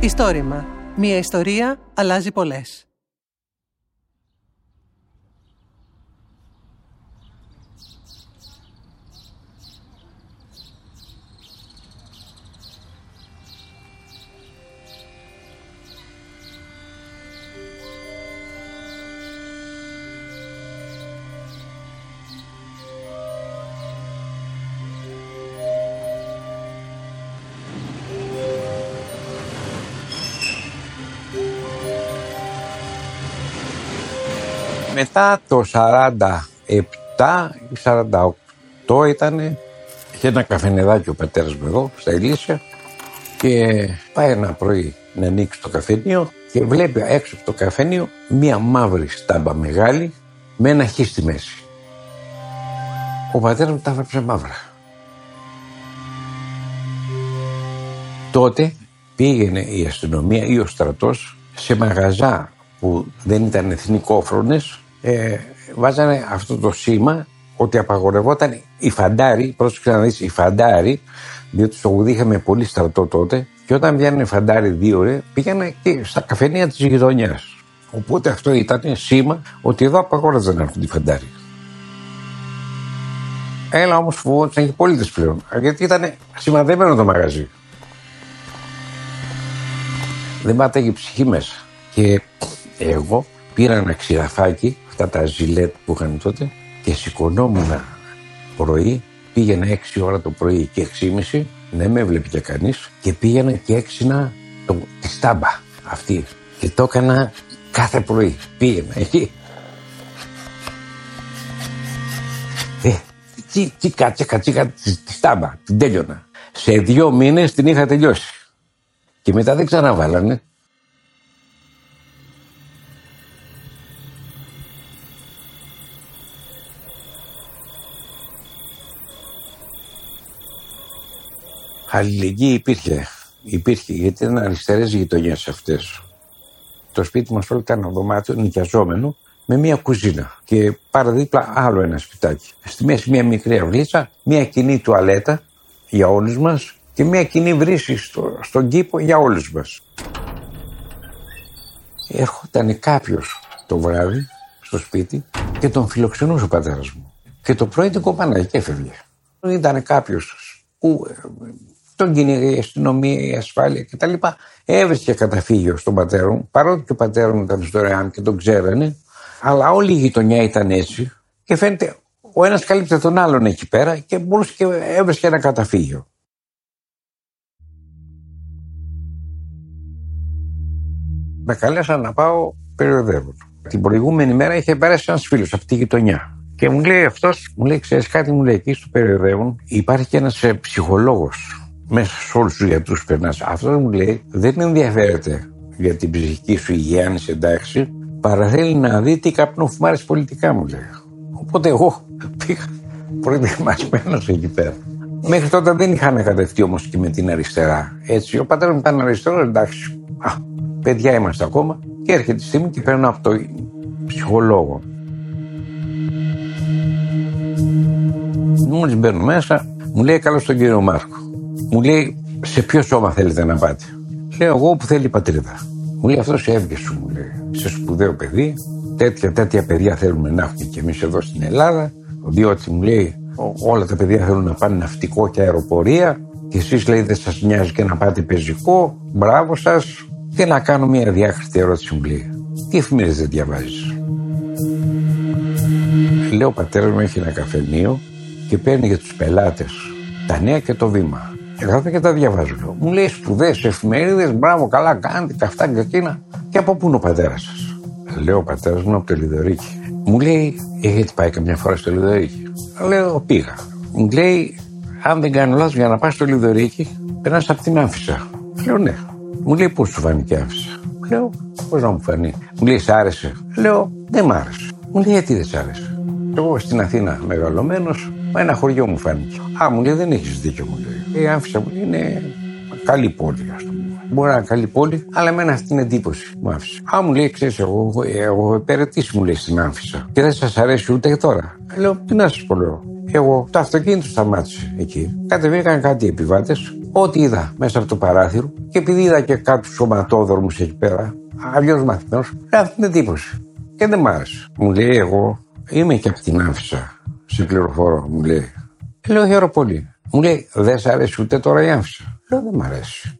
Ιστόρημα. Μία ιστορία αλλάζει πολλές. Μετά το 47 ή 48 ήτανε, είχε ένα καφενεδάκι ο πατέρας μου εδώ, στα Ηλίσια, και πάει ένα πρωί να ανοίξει το καφενείο και βλέπει έξω από το καφενείο μία μαύρη στάμπα μεγάλη με ένα χ στη μέση. Ο πατέρας μου τα έγραψε μαύρα. Τότε πήγαινε η αστυνομία ή ο στρατός σε μαγαζά που δεν ήταν εθνικόφρονες, βάζανε αυτό το σήμα ότι απαγορευόταν οι φαντάροι, πρόσεξε να δεις, οι φαντάροι, διότι στο Γουδί είχαμε πολύ στρατό τότε, και όταν βγαίνανε φαντάροι 2 ώρες πήγανε και στα καφενεία της γειτονιάς. Οπότε αυτό ήταν σήμα ότι εδώ απαγόρευαν να έρθουν οι φαντάροι. Έλα όμως φοβόντουσαν και πολίτες πλέον, γιατί ήταν σημαδεμένο το μαγαζί. Δεν πάταγε η ψυχή μέσα. Και εγώ πήρα ένα ξηραφάκι, αυτά τα ζιλέτ που είχαν τότε, και σηκωνόμουν πρωί, πήγαινα 6 ώρα το πρωί και 6:30, δεν με έβλεπε και κανείς, και πήγαινα και έξινα τη στάμπα αυτή. Και το έκανα κάθε πρωί. Πήγαινα εκεί. Κάτσα τη στάμπα, την τέλειωνα. Σε 2 μήνες την είχα τελειώσει. Και μετά δεν ξαναβάλανε. Αλληλεγγύη υπήρχε, γιατί ήταν αριστερές γειτονιές αυτές. Το σπίτι μας όλο ήταν δωμάτιο νοικιαζόμενο με μία κουζίνα και παραδίπλα άλλο ένα σπιτάκι. Στη μέση μία μικρή αυλίτσα, μία κοινή τουαλέτα για όλους μας και μία κοινή βρύση στον κήπο για όλους μας. Έρχονταν κάποιος το βράδυ στο σπίτι και τον φιλοξενούσε ο πατέρας μου. Και το πρωί την κοπάναγε και έφευγε. Ήταν κάποιος που τον κυνήγε η αστυνομία, η ασφάλεια κτλ. Έβρισκε καταφύγιο στον πατέρα μου, παρότι και ο πατέρα μου ήταν στο ΡΕΑΝ και τον ξέρανε, αλλά όλη η γειτονιά ήταν έτσι και φαίνεται ο ένας καλύπτε τον άλλον εκεί πέρα και μπορούσε και έβρισκε ένα καταφύγιο. Με καλέσαν να πάω περιοδεύον. Την προηγούμενη μέρα είχε περάσει ένας φίλος από τη γειτονιά. Και μου λέει αυτός, μου λέει, ξέρεις κάτι, μου λέει, εκεί στο περιοδεύον υπάρχει και ένας ψυχολόγος. Μέσα σε όλους τους γιατρούς περνάς. Αυτός μου λέει, δεν ενδιαφέρεται για την ψυχική σου υγεία, αν είσαι εντάξει, παρά θέλει να δει τι καπνό φουμάρεις πολιτικά, μου λέει. Οπότε εγώ πήγα προετοιμασμένος εκεί πέρα. Μέχρι τότε δεν είχα ανακατευτεί όμως και με την αριστερά. Έτσι, ο πατέρας μου ήταν αριστερός, εντάξει. Παιδιά είμαστε ακόμα. Και έρχεται τη στιγμή και παίρνω από το ψυχολόγο. Μόλις μπαίνω μέσα, μου λέει καλώς τον κύριο Μάρκο. Μου λέει, σε ποιο σώμα θέλετε να πάτε? Λέω, εγώ που θέλει η πατρίδα. Μου λέει, αυτό έβγε σου, μου λέει. Είσαι σπουδαίο παιδί. Τέτοια παιδιά θέλουμε να έχουμε και εμείς εδώ στην Ελλάδα. Διότι μου λέει, όλα τα παιδιά θέλουν να πάνε ναυτικό και αεροπορία. Και εσείς, λέει, δεν σας νοιάζει και να πάτε πεζικό. Μπράβο σας. Και να κάνω μια διάκριτη ερώτηση, μου λέει. Τι εφημερίδες δεν διαβάζεις? Λέω, ο πατέρας μου έχει ένα καφενείο και παίρνει για τους πελάτες τα νέα και το Βήμα. Εγώ και τα διαβάζω. Λέω. Μου λέει, σπουδαίες εφημερίδες, μπράβο, καλά κάνετε, και αυτά και εκείνα. Και από πού είναι ο πατέρας σας? Λέω, ο πατέρας μου από το Λιδωρίκι. Μου λέει, έχετε πάει καμιά φορά στο Λιδωρίκι? Λέω, πήγα. Μου λέει, αν δεν κάνω λάθος, για να πας στο Λιδωρίκι, περνάς από την Άμφισσα. Λέω, ναι. Μου λέει, πώς σου φάνηκε η Άμφισσα? Λέω, πώς να μου φανεί? Μου λέει, σ' άρεσε? Λέω, δεν μ' άρεσε. Μου λέει, γιατί δεν σ' άρεσε? Εγώ στην Αθήνα μεγαλωμένος, ένα χωριό μου φάνηκε. Μου λέει, δεν έχεις δίκιο, μου λέει. Η Άμφισσα μου λέει, είναι καλή πόλη, ας πούμε. Μπορεί να είναι καλή πόλη, αλλά εμένα αυτή την εντύπωση μου άφησε. Μου λέει, ξέρεις, εγώ έχω υπηρετήσει, μου λέει, στην Άμφισσα. Και δεν σας αρέσει ούτε τώρα? Λέω, τι να σας πω, λέω. Εγώ το αυτοκίνητο σταμάτησε εκεί. Κατεβήκαν κάτι επιβάτες ό,τι είδα μέσα από το παράθυρο και επειδή είδα και κάποιους σωματόδρομους εκεί πέρα, αλλιώς μαθημένος, αυτή την εντύπωση. Και δεν μ' άρεσε. Μου λέει, εγώ είμαι και από την Άμφισσα, σε πληροφορώ, μου λέει. Λέω, χαίρομαι πολύ. Μου λέει, δεν σ' αρέσει ούτε τώρα η Άμφισσα? Λέω, δεν μ' αρέσει.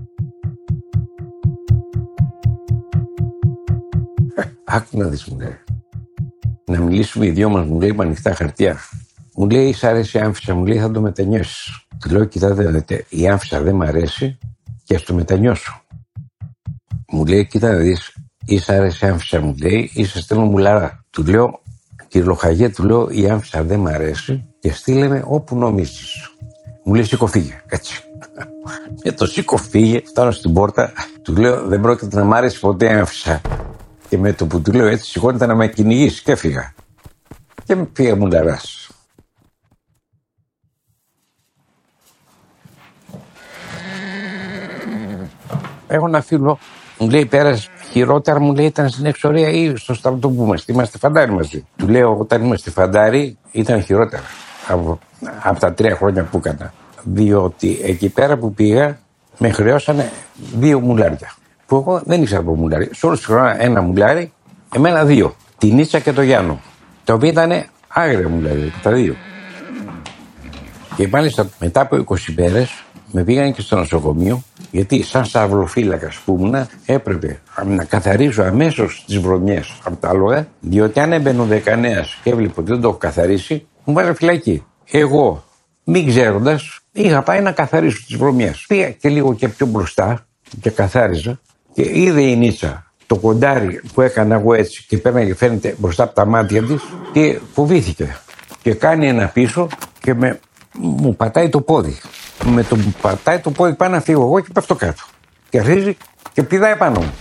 Άκου να δεις, μου λέει. Να μιλήσουμε οι δυο μας, μου λέει, με ανοιχτά χαρτιά. Μου λέει, σ' αρέσει η Άμφισσα? Μου λέει, θα το μετανιώσεις. Του λέω, κοιτάτε, η Άμφισσα δεν μ' αρέσει και ας το μετανιώσω. Μου λέει, κοίτα να δεις, ή σ' αρέσει η Άμφισσα, μου λέει, ή σε στέλνω μουλαρά. Του λέω, κύριε Λοχαγέ, του λέω, η Άμφισσα δεν μ' αρέσει και στείλε με όπου νομίζεις. Μου λέει, σήκω φύγε. Έτσι. Και το σήκω φύγε, φτάνω στην πόρτα, του λέω, δεν πρόκειται να μ' άρεσει ποτέ η Άμφισσα. Και με το που του λέω έτσι, σηκώνεται να με κυνηγήσει και έφυγα. Και με πήγα μουλαράς. Έχω ένα φίλο, μου λέει, πέρασε χειρότερα, μου λέει, ήταν στην εξορία ή στο στρατό που είμαστε. Είμαστε φαντάρι μαζί. Του λέω, όταν είμαστε φαντάρι, ήταν χειρότερα από τα 3 χρόνια που έκανα. Διότι εκεί πέρα που πήγα, με χρεώσανε 2 μουλάρια. Που εγώ δεν ήξερα από μουλάρι. Σε όλους τους χρόνους ένα μουλάρι, εμένα 2. Την Ίτσα και το Γιάννο. Τα οποία ήταν άγρια μουλάρια, τα 2. Και μάλιστα μετά από 20 μέρες με πήγαν και στο νοσοκομείο, γιατί σαν σταυροφύλακας που ήμουνα έπρεπε να καθαρίσω αμέσως τις βρωμιές από τα άλογα, διότι αν έμπαινε ο δεκανέας και έβλεπε ότι δεν το έχω καθαρίσει, μου βάζε φυλακή. Εγώ, μην ξέροντας, είχα πάει να καθαρίσω τις βρωμιές. Πήγα και λίγο και πιο μπροστά και καθάριζα και είδε η Νίτσα το κοντάρι που έκανα εγώ έτσι και πέρναγε, φαίνεται μπροστά από τα μάτια της και φοβήθηκε. Και κάνει ένα πίσω και μου πατάει το πόδι. Με το που πατάει το πόδι πάνω να φύγω εγώ και πέφτω κάτω. Και αρχίζει και πηδάει πάνω μου.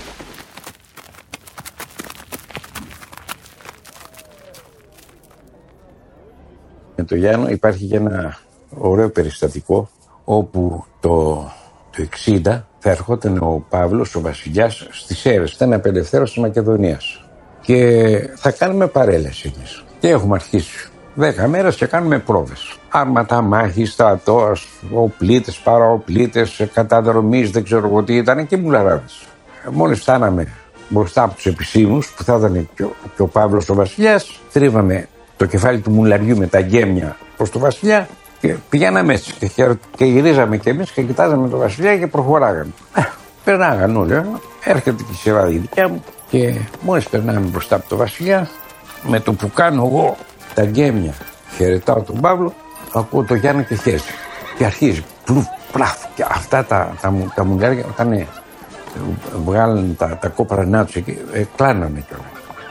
Με το Γιάννο υπάρχει και ένα ωραίο περιστατικό όπου το 60 θα ερχόταν ο Παύλος, ο βασιλιάς, στις Σέρρες. Ήταν απελευθέρωση της Μακεδονίας. Και θα κάνουμε παρέλαση εμείς. Και έχουμε αρχίσει 10 μέρες και κάνουμε πρόβες. Άρματα, μάχη, στρατός, οπλίτες, παραοπλίτες, καταδρομής, δεν ξέρω εγώ τι ήταν και μουλαράδες. Μόλις φτάναμε μπροστά από τους επισήμους που θα ήταν και ο Παύλος ο βασιλιάς, τρίβαμε το κεφάλι του μουλαριού με τα γέμια προς το βασιλιά και πηγαίναμε έτσι και γυρίζαμε κι εμείς και κοιτάζαμε τον βασιλιά και προχωράγαμε. Περνάγαν όλοι, έρχεται και η σειρά η δικιά μου και μόλις περνάμε μπροστά από τον βασιλιά, με το που κάνω εγώ τα γέμια, χαιρετάω τον Παύλο, ακούω το Γιάννη και χέζει. Και αρχίζει πλουφ, πλαφ, και αυτά τα μουλάρια όταν βγάλανε τα κόπρανά τους εκεί, κλάνανε κιόλας.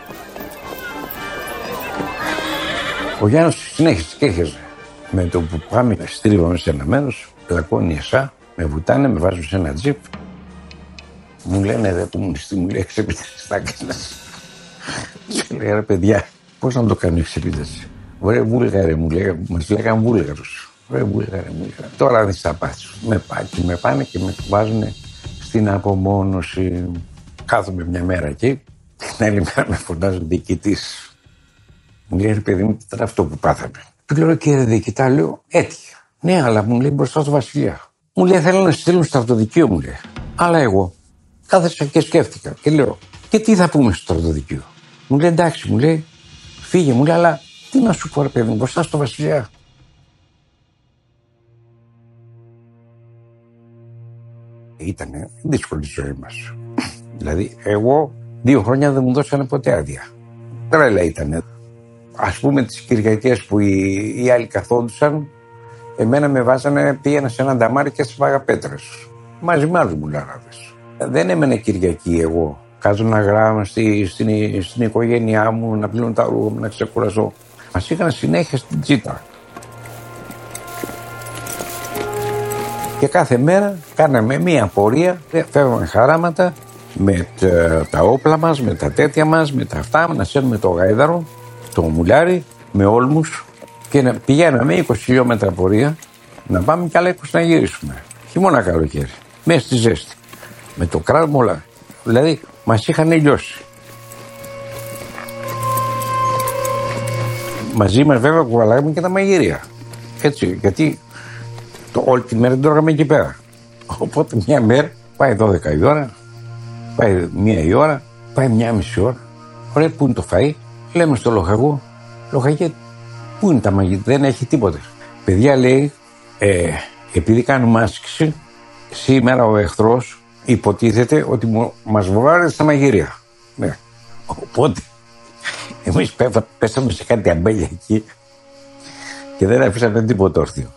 Ο Γιάννης συνέχισε και έχεζε. Με το που πάμε, στρίβαμε σε ένα μέρος, πλακώνει εσά, με βουτάνε, με βάζουν σε ένα τζιπ. Μου λένε, ρε κομμουνιστή, μου λέει, εξεπίτευση θα έκανες. Και λέει, ρε παιδιά, πώς να το κάνω εξεπίτευση? Ωραία Βούλγαρε, μου λέει, μας λέγαν Βούλγαρους. Ωραία Βούλγαρε, μου λέει. Τώρα δεν θα πάθεις. Με πάνε και με βάζουν στην απομόνωση. Κάθομαι μια μέρα εκεί, την άλλη μέρα με φωνάζουν διοικητής. Μου λέει, ρε παιδί μου, τι ήταν αυτό που πάθαμε? Του λέω, κύριε διοικητά, λέω, έτυχε. Ναι, αλλά μου λέει μπροστά στο βασιλιά. Μου λέει, θέλω να στείλουν στο αυτοδικείο, μου λέει. Αλλά εγώ κάθεσα και σκέφτηκα και λέω, και τι θα πούμε στο αυτοδικείο? Μου λέει, εντάξει, μου λέει, φύγε, μου λέει, αλλά τι να σου πω, ρε παιδί μου, μπροστά στο βασιλιά. Ήτανε δύσκολη η ζωή μας. Δηλαδή, εγώ 2 χρόνια δεν μου δώσανε ποτέ άδεια. Τρέλα ήτανε. Ας πούμε τις Κυριακές που οι άλλοι καθόντουσαν, εμένα με βάζανε, πήγαινα σε έναν νταμάρι και σφάγα πέτρες. Μαζί με άλλους μουλαράδες. Δεν έμενε Κυριακή εγώ. Κάζω να γράμμα στην οικογένειά μου, να πλύνω τα ρούχα μου, να ξεκουραζώ. Μας είχαν συνέχεια στην τσίτα. Και κάθε μέρα κάναμε μία πορεία, φεύγαμε χαράματα με τα όπλα μας, με τα τέτοια μας, με τα αυτά, να σέρνουμε το γάιδαρο, το μουλάρι, με όλμους και πηγαίναμε 20 χιλιόμετρα πορεία να πάμε κι άλλα 20 να γυρίσουμε. Χειμώνα καλοκαίρι, μέσα στη ζέστη. Με το κράτημα όλα. Δηλαδή μας είχαν λιώσει. Μαζί μας βέβαια κουβαλάγαμε και τα μαγειρία. Έτσι, γιατί Όλη τη μέρα την τρώγαμε εκεί πέρα. Οπότε μια μέρα πάει 12 η ώρα, πάει 1 η ώρα, πάει 1,5 ώρα. Ωραία, πού είναι το φαΐ? Λέμε στο λοχαγό, λοχαγέ, πού είναι τα μαγεία? Δεν έχει τίποτα. Παιδιά, λέει, επειδή κάνουμε άσκηση, σήμερα ο εχθρός υποτίθεται ότι μας βάρεσε στα μαγειρία. Ναι. Οπότε εμείς πέσαμε σε κάτι αμπέλια εκεί και δεν αφήσαμε τίποτα όρθιο.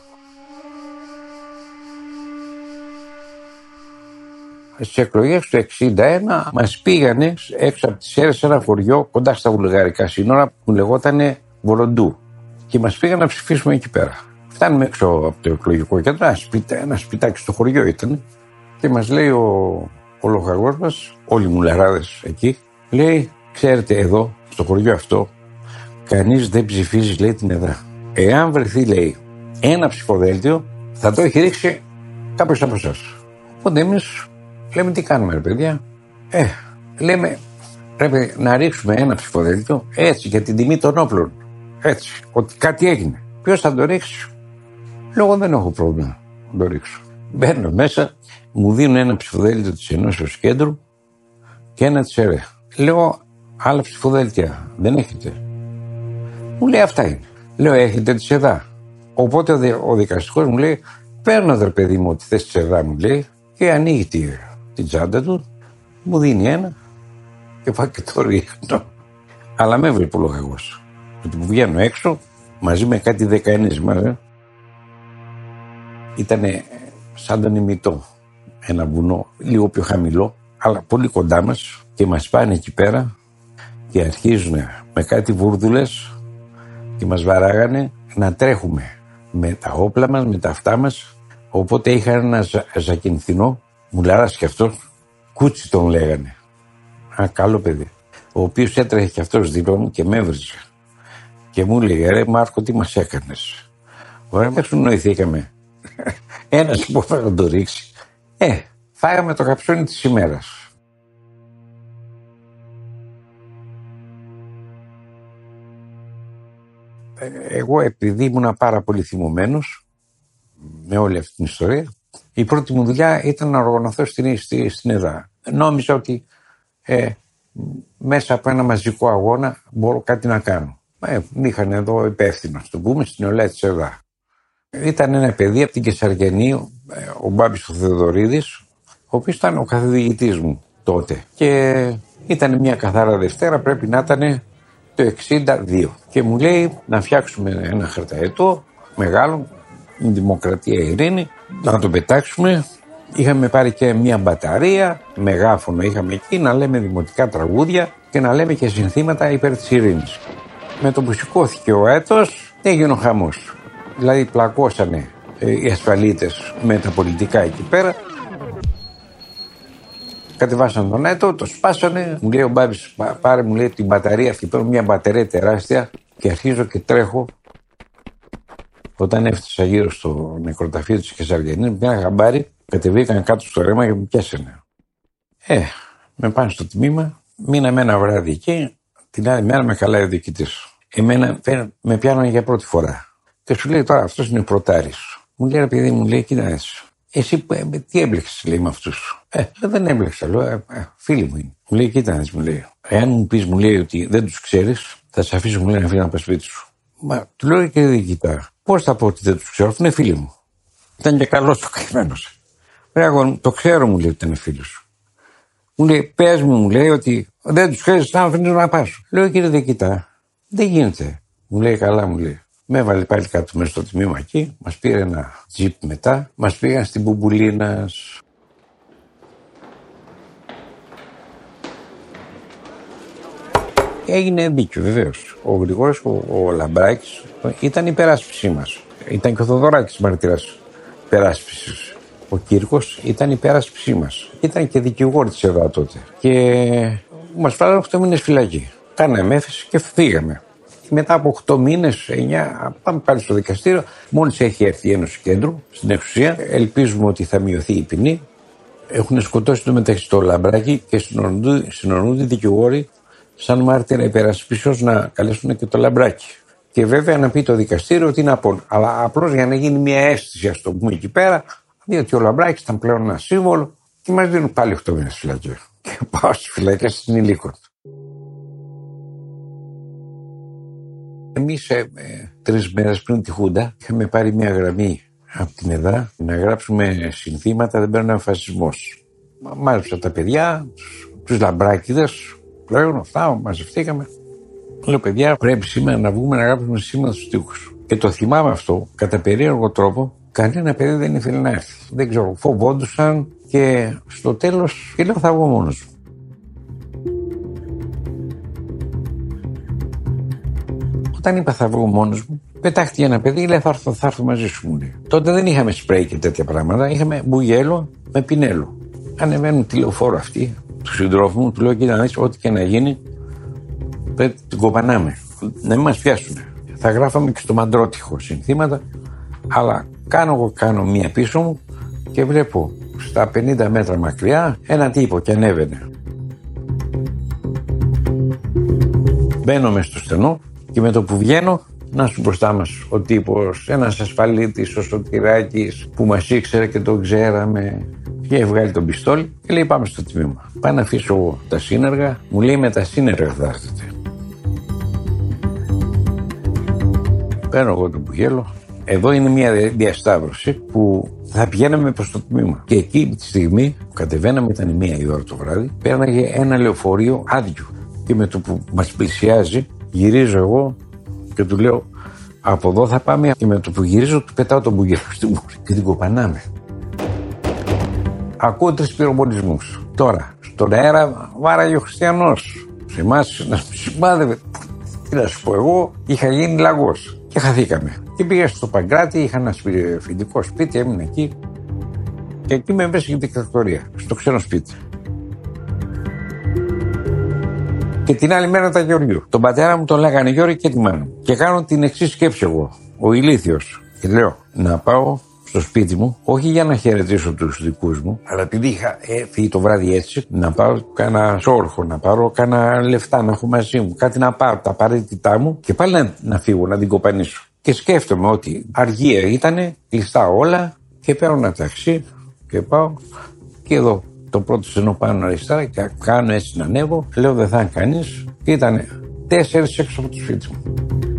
Στις εκλογές του 1961 μας πήγανε έξω από τις Σέρρες σε ένα χωριό κοντά στα βουλγαρικά σύνορα που λεγότανε Βοροντού και μας πήγαν να ψηφίσουμε εκεί πέρα. Φτάνουμε έξω από το εκλογικό κέντρο, ένα σπιτάκι στο χωριό ήταν και μας λέει ο λοχαγός μας, όλοι οι μουλαράδες εκεί, λέει, ξέρετε εδώ στο χωριό αυτό κανείς δεν ψηφίζει, λέει, την ΕΔΡΑ. Εάν βρεθεί, λέει, ένα ψηφοδέλτιο θα το έχει ρίξει κάποιος από εσάς. Οπότε εμείς λέμε τι κάνουμε, ρε παιδιά? Λέμε πρέπει να ρίξουμε ένα ψηφοδέλτιο έτσι για την τιμή των όπλων. Έτσι, ότι κάτι έγινε. Ποιος θα το ρίξει? Λέω, δεν έχω πρόβλημα να το ρίξω. Μπαίνω μέσα, μου δίνουν ένα ψηφοδέλτιο της Ενώσεως Κέντρου και ένα της ΕΡΕ. Λέω, άλλα ψηφοδέλτια δεν έχετε? Μου λέει, αυτά είναι. Λέω, έχετε της ΕΔΑ? Οπότε ο δικαστικός μου λέει, παίρνω, ρε παιδί μου, τη θέση της ΕΔΑ, μου λέει, και ανοίγει την τσάντα του, μου δίνει ένα και πάω και το ρίχνω. Αλλά με έβλεπε ο λοχαγός. Ότι που βγαίνω έξω μαζί με κάτι 19 μας, ήτανε σαν τον ημιτό. Ένα βουνό λίγο πιο χαμηλό, αλλά πολύ κοντά μας, και μας πάνε εκεί πέρα και αρχίζουν με κάτι βούρδουλες και μας βαράγανε να τρέχουμε με τα όπλα μας, με τα αυτά μας. Οπότε είχαν ένα Ζακυνθινό, μουλάρας κι αυτός, Κούτσι τον λέγανε. Ένα καλό παιδί. Ο οποίος έτρεχε κι αυτός δίπλα μου και με έβριζε. Και μου έλεγε, ρε Μάρκο, τι μας έκανες? Ωραία, μέχρι νοηθήκαμε. Ένας που θα το ρίξει. Φάγαμε το καψόνι της ημέρας. Εγώ, επειδή ήμουν πάρα πολύ θυμωμένος με όλη αυτή την ιστορία, η πρώτη μου δουλειά ήταν να οργανωθώ στην ΕΔΑ. Νόμιζα ότι μέσα από ένα μαζικό αγώνα μπορώ κάτι να κάνω. Είχαν εδώ υπεύθυνο, το πούμε, στην νεολαία της ΕΔΑ. Ήταν ένα παιδί από την Κεσαριανή, ο Μπάμπης ο Θεοδωρίδης, ο οποίος ήταν ο καθοδηγητής μου τότε. Και ήταν μια καθαρά Δευτέρα, πρέπει να ήταν το 62. Και μου λέει να φτιάξουμε ένα χαρταετό μεγάλο, με Δημοκρατία Ειρήνη, να το πετάξουμε. Είχαμε πάρει και μια μπαταρία, μεγάφωνο είχαμε εκεί, να λέμε δημοτικά τραγούδια και να λέμε και συνθήματα υπέρ της ειρήνης. Με το που σηκώθηκε ο έτος, έγινε ο χαμός. Δηλαδή πλακώσανε οι ασφαλίτες με τα πολιτικά εκεί πέρα. Κατεβάσαν τον έτο, το σπάσανε. Μου λέει ο Μπάμπης, πάρε, μου λέει, την μπαταρία αυτή. Παίρνω μια μπαταρία τεράστια και αρχίζω και τρέχω. Όταν έφτασα γύρω στο νεκροταφείο της Κεσαριανής, με ένα γαμπάρι, κατεβήκαν κάτω στο ρέμα και μου πιάσανε. Με πάνε στο τμήμα, μείναμε ένα βράδυ εκεί, την άλλη μέρα με καλάει ο διοικητής. Εμένα με πιάνανε για πρώτη φορά. Και σου λέει, τώρα αυτός είναι πρωτάρης. Μου λέει, ρε παιδί μου, λέει, κοίτα έτσι. Εσύ τι έμπλεξες, λέει, με αυτούς? Δεν έμπλεξα, λέω, φίλοι μου είναι. Μου λέει, κοίτα έτσι, μου λέει. Εάν μου πεις, μου λέει, ότι δεν τους ξέρεις, θα σε αφήσω, μου λέει, να φύγει να πας σπίτι σου. Μα του λέω, κύριε διοικητά, πώς θα πω ότι δεν τους ξέρω, αφού είναι φίλοι μου? Ήταν και καλός ο καημένος. Ρε, το ξέρω, μου λέει, ότι είναι φίλος σου. Μου λέει, πες μου, λέει, ότι δεν τους ξέρεις, θα αφήνεις να πας. Λέω, κύριε διοικητά, δεν γίνεται. Μου λέει, καλά, μου λέει. Με έβαλε πάλι κάτω μέσα στο τμήμα εκεί, μας πήρε ένα τζιπ μετά, μας πήγαν στην Μπουμπουλίνας. Έγινε δίκιο, βεβαίως. Ο Γρηγόρης, ο Λαμπράκης, ήταν υπεράσπιση μας. Ήταν και ο Θοδωράκης μαρτυράς υπεράσπισης. Ο Κύρκος ήταν υπεράσπιση μας. Ήταν και δικηγόρη της ΕΔΑ τότε. Και μας φάγανε 8 μήνες φυλακή. Κάναμε έφεση και φύγαμε. Μετά από 8 μήνες, 9, πάμε πάλι στο δικαστήριο. Μόλις έχει έρθει η Ένωση Κέντρου στην εξουσία, ελπίζουμε ότι θα μειωθεί η ποινή. Έχουν σκοτώσει το μεταξύ το Λαμπράκι και συνονούνται δικηγόροι σαν μάρτυρα υπερασπίσεως να καλέσουν και το Λαμπράκι. Και βέβαια να πει το δικαστήριο ότι είναι απόλυτο. Αλλά απλώς για να γίνει μια αίσθηση, ας το πούμε εκεί πέρα, διότι ο Λαμπράκης ήταν πλέον ένα σύμβολο και μας δίνουν πάλι 8 μήνες φυλακή. Και πάω στις φυλακές στην Ηλίκο. Εμείς 3 μέρες πριν τη Χούντα είχαμε πάρει μια γραμμή από την ΕΔΑ να γράψουμε συνθήματα «Δεν παίρνει φασισμός». Μάζεψα τα παιδιά, τους λαμπράκηδες, πλέον αυτά, μαζευτήκαμε. Λέω, παιδιά, πρέπει σήμερα να βγούμε να γράψουμε συνθήματα στους τοίχους. Και το θυμάμαι αυτό, κατά περίεργο τρόπο, κανένα παιδί δεν ήθελε να έρθει. Δεν ξέρω, φοβόντουσαν και στο τέλος και λέω, θα βγω μόνος μου. Όταν είπα θα βγω μόνος μου, πετάχτηκε ένα παιδί, λέει θα έρθω μαζί σου, μου λέει. Τότε δεν είχαμε σπρέι και τέτοια πράγματα, είχαμε μπουγέλο με πινέλο. Ανεβαίνουν τη λεωφόρο αυτή, του συντρόφου μου, του λέω, κοίτα να δεις, ό,τι και να γίνει, πρέπει την κοπανάμε, να μην μας πιάσουν. Θα γράφαμε και στο Μαντρότυχο συνθήματα, αλλά κάνω μία πίσω μου και βλέπω στα 50 μέτρα μακριά ένα τύπο και ανέβαινε. Μπαίνω μες στο στενό και με το που βγαίνω, να σου μπροστά μας ο τύπος, ένας ασφαλίτης, ο Σωτηράκης, που μας ήξερε και τον ξέραμε, και έχει βγάλει τον πιστόλι και λέει πάμε στο τμήμα. Πάω να αφήσω τα σύνεργα, μου λέει με τα σύνεργα θα έρθετε. Παίρνω εγώ το μπουγέλο. Εδώ είναι μια διασταύρωση που θα πηγαίναμε προς το τμήμα. Και εκεί τη στιγμή που κατεβαίναμε, ήταν 1 η ώρα το βράδυ, πέρναγε ένα λεωφορείο άδειο. Και με το που μας πλησιάζει, γυρίζω εγώ και του λέω από εδώ θα πάμε. Και με το που γυρίζω, του πετάω τον μπουγέλο στην μούρη και την κοπανάμε. Ακούω 3 πυροβολισμούς. Τώρα, στον αέρα βάραγε ο Χριστιανός. Σε εμάς να σημάδευε. Τι να σου πω, εγώ είχα γίνει λαγός και χαθήκαμε. Και πήγα στο Παγκράτη, είχα ένα φοιτητικό σπίτι, έμεινα εκεί. Και εκεί με έβρεσε η δικτατορία, στο ξένο σπίτι. Και την άλλη μέρα ήταν Γεωργίου. Τον πατέρα μου τον λέγανε Γιώργη και τη μάνα μου. Και κάνω την εξής σκέψη εγώ, ο ηλίθιος. Και λέω να πάω στο σπίτι μου, όχι για να χαιρετήσω τους δικούς μου, αλλά επειδή είχα φύγει το βράδυ έτσι, να πάω κάνα σόρχο, να πάρω κάνα λεφτά, να έχω μαζί μου, κάτι να πάρω, τα απαραίτητά μου και πάλι να φύγω, να την κοπανίσω. Και σκέφτομαι ότι αργία ήτανε, κλειστά όλα και παίρνω ένα ταξί και πάω και εδώ. Το πρώτο στενό πάνω αριστερά και κάνω έτσι να ανέβω, λέω δεν θα είναι κανείς και ήτανε 4 έξω από το σπίτι μου.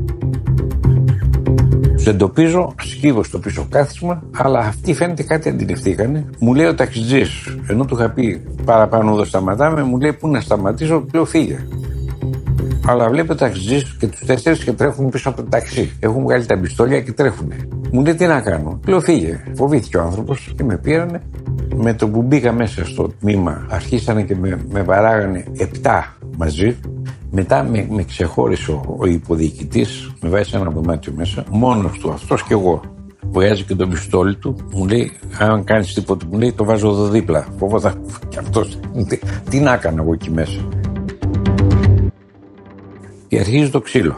Τους εντοπίζω, σκύβω στο πίσω κάθισμα, αλλά αυτοί φαίνεται κάτι αντιληφθήκανε. Μου λέει ο ταξιτζής, ενώ του είχα πει παραπάνω εδώ σταματάμε, μου λέει πού να σταματήσω, του λέω φύγε. Αλλά βλέπει ο ταξιτζής και τους 4 και τρέχουν πίσω από το ταξί. Έχουν βγάλει τα πιστόλια και τρέχουνε. Μου λέει τι να κάνω, του λέω φύγε. Φοβήθηκε ο άνθρωπος και με πήρανε. Με το που μπήκα μέσα στο τμήμα, αρχίσανε και με βαράγανε 7 μαζί. Μετά με ξεχώρισε ο υποδιοικητής, με βάζει σε ένα δωμάτιο μέσα, μόνος του, αυτός και εγώ. Βγάζει και τον πιστόλι του, μου λέει: αν κάνεις τίποτα, μου λέει, το βάζω εδώ δίπλα. Φοβόταν και αυτός. Τι να έκανα εγώ εκεί μέσα. Και αρχίζει το ξύλο.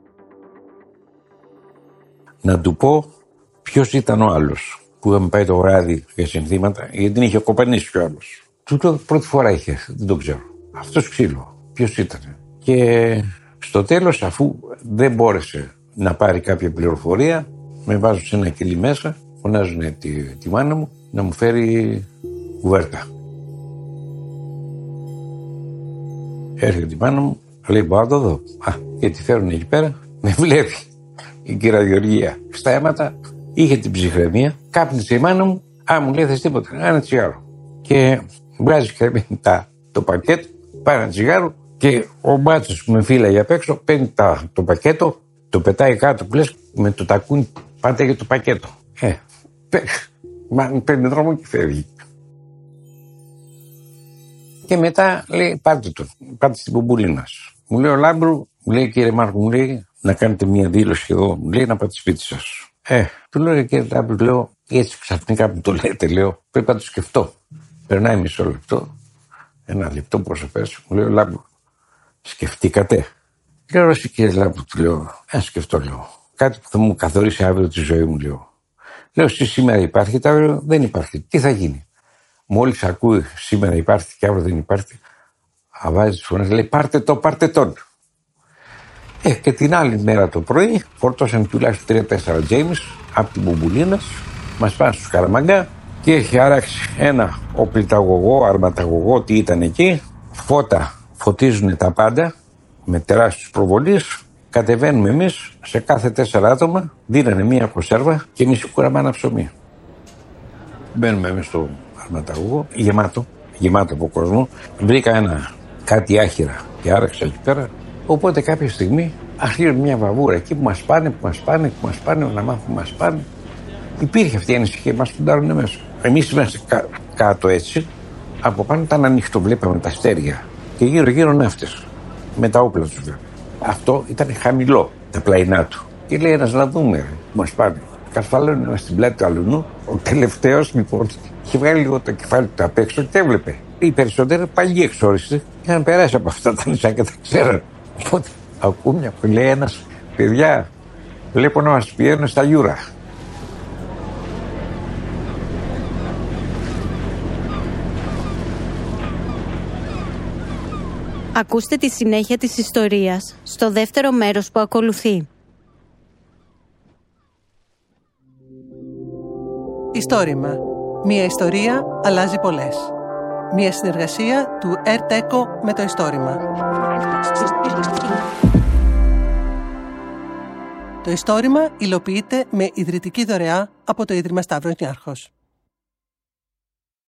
Να του πω ποιος ήταν ο άλλος που είχαμε πάει το βράδυ για συνθήματα, γιατί την είχε κοπανίσει κι ο άλλος. Του λέω: πρώτη φορά είχε, δεν το ξέρω. Αυτός ξύλο, ποιος ήταν. Και στο τέλος, αφού δεν μπόρεσε να πάρει κάποια πληροφορία, με βάζουν σε ένα κελί μέσα, φωνάζουν τη μάνα μου να μου φέρει κουβέρτα. Έρχεται η μάνα μου, λέει πάω το δω. Και τη φέρουν εκεί πέρα, με βλέπει η κυρία Γεωργία στα αίματα, είχε την ψυχραιμία, κάπνισε η μάνα μου, μου λέει θες τίποτα, ένα τσιγάρο. Και βγάζει και το πακέτο, πάει ένα τσιγάρο. Και ο μπάτσος που με φύλαγε απ' έξω παίρνει το πακέτο, το πετάει κάτω που λες, με το τακούνι πάτε για το πακέτο. Παίρνει δρόμο και φεύγει. Και μετά λέει πάρτε τον, πάτε στην Κουμπουλίνας. Μου λέει ο Λάμπρου, μου λέει κύριε Μάρκο, μου λέει να κάνετε μια δήλωση εδώ, μου λέει να πάτε σπίτι σας. Του λέω κύριε Λάμπρου, λέω έτσι ξαφνικά που το λέτε, λέω πρέπει να το σκεφτώ. Περνάει μισό λεπτό, ένα λεπτό πόσο πέρασε, μου λέει ο Λάμπρου. Σκεφτήκατε. Λέω εσύ κύριε Λάμπρου, του λέω, σκεφτώ, λέω. Κάτι που θα μου καθορίσει αύριο τη ζωή μου, λέω. Λέω, εσύ σήμερα υπάρχετε, αύριο δεν υπάρχει. Τι θα γίνει. Μόλις ακούει σήμερα υπάρχει και αύριο δεν υπάρχει, αβάζει τις φωνές, λέει πάρτε τον. Και την άλλη μέρα το πρωί φορτώσαν τουλάχιστον 3-4 Τζέιμς από την Μπουμπουλίνας, μας πάνε στους Καραμαγκά και έχει άραξει ένα οπλιταγωγό, αρματαγωγό, τι ήταν εκεί. Φώτα φωτίζουν τα πάντα με τεράστιους προβολείς. Κατεβαίνουμε εμείς, σε κάθε 4 άτομα δίνανε μία κονσέρβα και μισή κουραμάνα ψωμί. Μπαίνουμε εμείς στο αρματαγωγό, γεμάτο από κόσμο. Βρήκα κάτι άχυρα και άραξα εκεί πέρα. Οπότε κάποια στιγμή αρχίζουν μια βαβούρα εκεί που μας πάνε, να μάθουν που μας πάνε. Υπήρχε αυτή η ανησυχία, μας φουντάρουν μέσα. Εμείς είμαστε κάτω έτσι, από πάνω ήταν ανοιχτό, βλέπαμε τα αστέρια και γύρω-γύρω ναύτες με τα όπλα τους βέβαια. Αυτό ήταν χαμηλό, τα πλαϊνά του. Και λέει ένας να δούμε, που μας πάνε. Καρφαλώνει ένα στην πλάτη του αλουνού, ο τελευταίος λοιπόν είχε βγάλει λίγο το κεφάλι του απ' έξω και έβλεπε. Οι περισσότεροι παλιοί εξόριστοι είχαν περάσει από αυτά τα νησιά και τα ξέραν. Οπότε ακούω μια που λέει ένας, παιδιά, βλέπω να μας πηγαίνουν στα Γιούρα. Ακούστε τη συνέχεια της ιστορίας στο δεύτερο μέρος που ακολουθεί. Ιστόρημα. Μία ιστορία αλλάζει πολλές. Μία συνεργασία του ΕΡΤ-ΕΚΟ με το Ιστόρημα. Το Ιστόρημα υλοποιείται με ιδρυτική δωρεά από το Ίδρυμα Σταύρος Νιάρχος.